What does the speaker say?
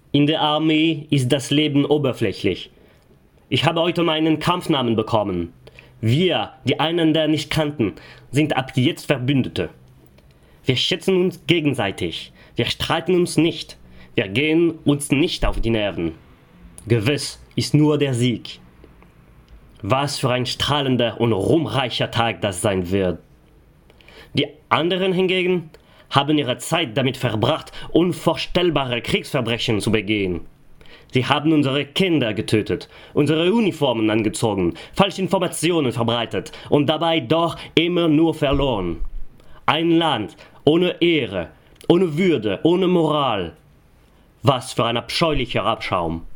In der Armee ist das Leben oberflächlich. Ich habe heute meinen Kampfnamen bekommen. Wir, die einander nicht kannten, sind ab jetzt Verbündete. Wir schätzen uns gegenseitig. Wir streiten uns nicht. Wir gehen uns nicht auf die Nerven. Gewiss ist nur der Sieg. Was für ein strahlender und ruhmreicher Tag das sein wird. Die anderen hingegen haben ihre Zeit damit verbracht, unvorstellbare Kriegsverbrechen zu begehen. Sie haben unsere Kinder getötet, unsere Uniformen angezogen, falsche Informationen verbreitet und dabei doch immer nur verloren. Ein Land ohne Ehre, ohne Würde, ohne Moral. Was für ein abscheulicher Abschaum.